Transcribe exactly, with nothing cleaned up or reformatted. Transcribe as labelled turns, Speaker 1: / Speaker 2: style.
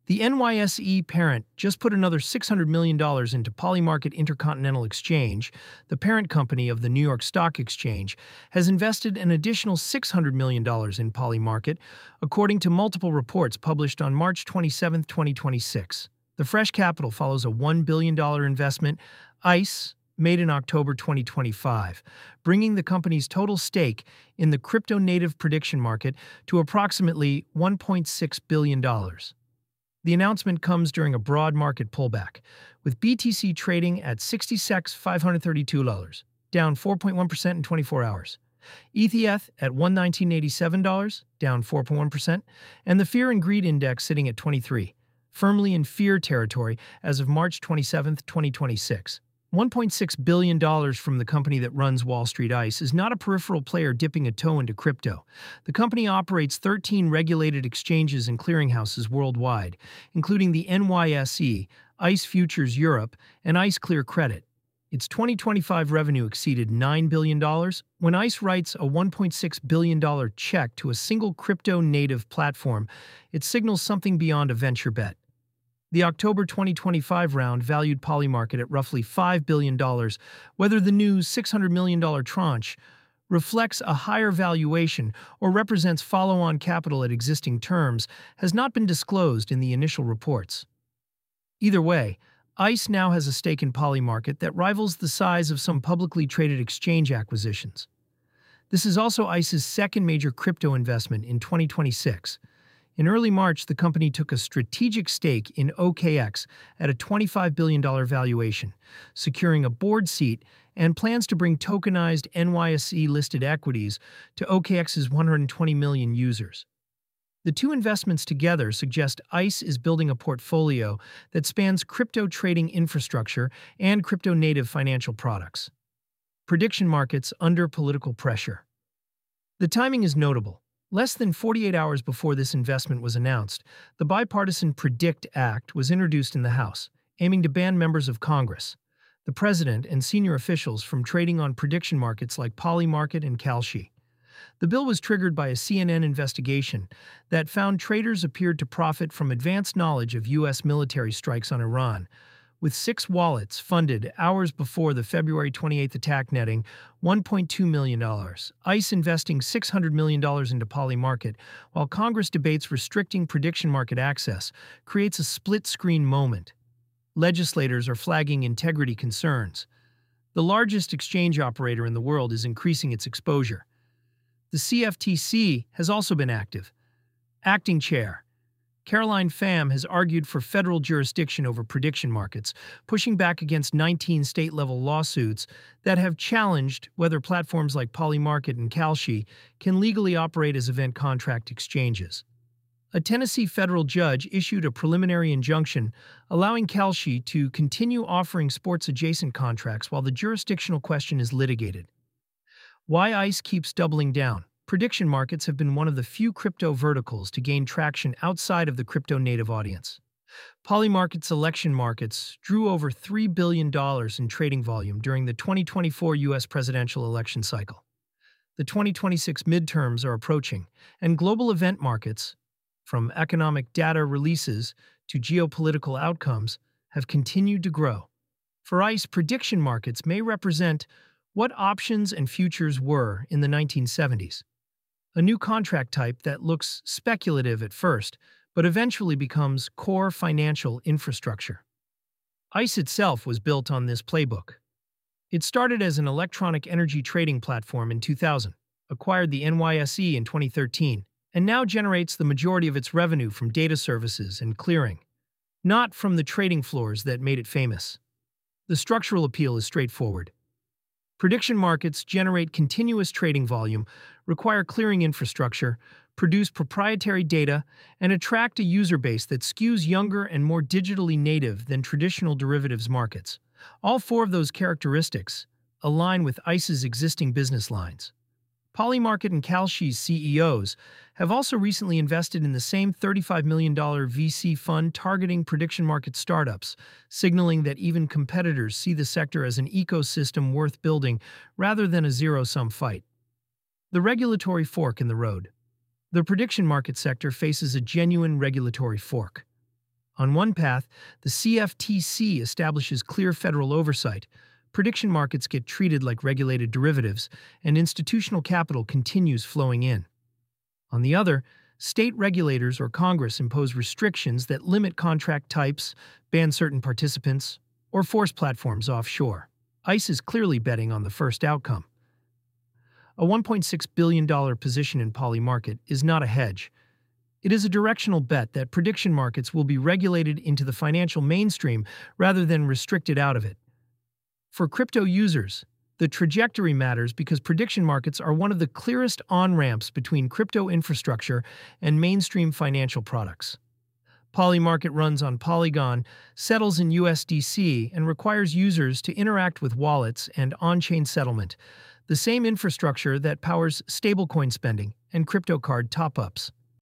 Speaker 1: The N Y S E parent just put another six hundred million dollars into Polymarket Intercontinental Exchange. The parent company of the New York Stock Exchange has invested an additional six hundred million dollars in Polymarket, according to multiple reports published on March twenty-seventh, twenty twenty-six. The fresh capital follows a one billion dollars investment, ICE, made in October twenty twenty-five, bringing the company's total stake in the crypto-native prediction market to approximately one point six billion dollars. The announcement comes during a broad market pullback, with B T C trading at sixty-six thousand five hundred thirty-two dollars, down four point one percent in twenty-four hours. E T H at one thousand nine hundred eighty-seven dollars, down four point one percent, and the Fear and Greed Index sitting at twenty-three, firmly in fear territory as of March twenty-seventh, twenty twenty-six. one point six billion dollars from the company that runs Wall Street ICE is not a peripheral player dipping a toe into crypto. The company operates thirteen regulated exchanges and clearinghouses worldwide, including the N Y S E, ICE Futures Europe, and ICE Clear Credit. Its twenty twenty-five revenue exceeded nine billion dollars. When ICE writes a one point six billion dollars check to a single crypto-native platform, it signals something beyond a venture bet. The October twenty twenty-five round valued Polymarket at roughly five billion dollars. Whether the new six hundred million dollars tranche reflects a higher valuation or represents follow-on capital at existing terms has not been disclosed in the initial reports. Either way, ICE now has a stake in Polymarket that rivals the size of some publicly traded exchange acquisitions. This is also ICE's second major crypto investment in twenty twenty-six. In early March, the company took a strategic stake in O K X at a twenty-five billion dollars valuation, securing a board seat, and plans to bring tokenized N Y S E-listed equities to O K X's one hundred twenty million users. The two investments together suggest ICE is building a portfolio that spans crypto trading infrastructure and crypto-native financial products. Prediction markets under political pressure. The timing is notable. Less than forty-eight hours before this investment was announced, the bipartisan PREDICT Act was introduced in the House, aiming to ban members of Congress, the president, and senior officials from trading on prediction markets like Polymarket and Kalshi. The bill was triggered by a C N N investigation that found traders appeared to profit from advanced knowledge of U S military strikes on Iran, with six wallets funded hours before the February twenty-eighth attack netting one point two million dollars, ICE investing six hundred million dollars into Polymarket, while Congress debates restricting prediction market access, creates a split-screen moment. Legislators are flagging integrity concerns. The largest exchange operator in the world is increasing its exposure. The C F T C has also been active. Acting Chair Caroline Pham has argued for federal jurisdiction over prediction markets, pushing back against nineteen state-level lawsuits that have challenged whether platforms like Polymarket and Kalshi can legally operate as event contract exchanges. A Tennessee federal judge issued a preliminary injunction allowing Kalshi to continue offering sports-adjacent contracts while the jurisdictional question is litigated. Why ICE keeps doubling down. Prediction markets have been one of the few crypto verticals to gain traction outside of the crypto-native audience. Polymarket's election markets drew over three billion dollars in trading volume during the twenty twenty-four U S presidential election cycle. The twenty twenty-six midterms are approaching, and global event markets, from economic data releases to geopolitical outcomes, have continued to grow. For ICE, prediction markets may represent what options and futures were in the nineteen seventies. A new contract type that looks speculative at first, but eventually becomes core financial infrastructure. ICE itself was built on this playbook. It started as an electronic energy trading platform in two thousand, acquired the N Y S E in twenty thirteen, and now generates the majority of its revenue from data services and clearing, not from the trading floors that made it famous. The structural appeal is straightforward. Prediction markets generate continuous trading volume, require clearing infrastructure, produce proprietary data, and attract a user base that skews younger and more digitally native than traditional derivatives markets. All four of those characteristics align with ICE's existing business lines. Polymarket and Kalshi's C E Os have also recently invested in the same thirty-five million dollars V C fund targeting prediction market startups, signaling that even competitors see the sector as an ecosystem worth building rather than a zero-sum fight. The regulatory fork in the road. The prediction market sector faces a genuine regulatory fork. On one path, the C F T C establishes clear federal oversight. Prediction markets get treated like regulated derivatives, and institutional capital continues flowing in. On the other, state regulators or Congress impose restrictions that limit contract types, ban certain participants, or force platforms offshore. ICE is clearly betting on the first outcome. A one point six billion dollars position in Polymarket is not a hedge. It is a directional bet that prediction markets will be regulated into the financial mainstream rather than restricted out of it. For crypto users, the trajectory matters because prediction markets are one of the clearest on-ramps between crypto infrastructure and mainstream financial products. Polymarket runs on Polygon, settles in U S D C, and requires users to interact with wallets and on-chain settlement, the same infrastructure that powers stablecoin spending and crypto card top-ups.